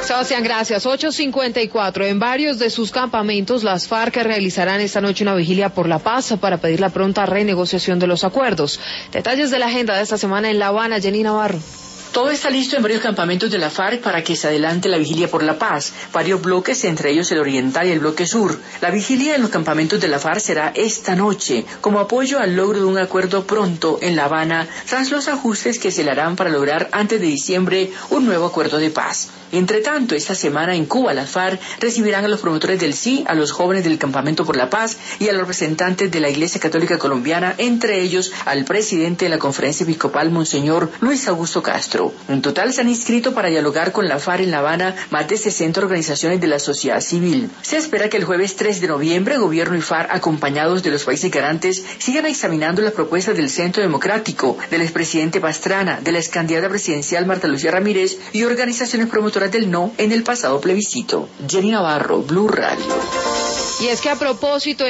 Sebastián, gracias. 8:54. En varios de sus campamentos, las FARC realizarán esta noche una vigilia por la paz para pedir la pronta renegociación de los acuerdos. Detalles de la agenda de esta semana en La Habana, Jenny Navarro. Todo está listo en varios campamentos de la FARC para que se adelante la vigilia por la paz. Varios bloques, entre ellos el oriental y el bloque sur. La vigilia en los campamentos de la FARC será esta noche, como apoyo al logro de un acuerdo pronto en La Habana, tras los ajustes que se le harán para lograr antes de diciembre un nuevo acuerdo de paz. Entre tanto, esta semana en Cuba, las FARC recibirán a los promotores del sí, a los jóvenes del Campamento por la Paz y a los representantes de la Iglesia Católica Colombiana, entre ellos al presidente de la Conferencia Episcopal, Monseñor Luis Augusto Castro. En total se han inscrito para dialogar con la FARC en La Habana más de 60 organizaciones de la sociedad civil. Se espera que el jueves 3 de noviembre, gobierno y FARC, acompañados de los países garantes, sigan examinando las propuestas del Centro Democrático, del expresidente Pastrana, de la excandidata presidencial Marta Lucía Ramírez y organizaciones promotoras del no en el pasado plebiscito. Jenny Navarro, Blue Radio. Y es que a propósito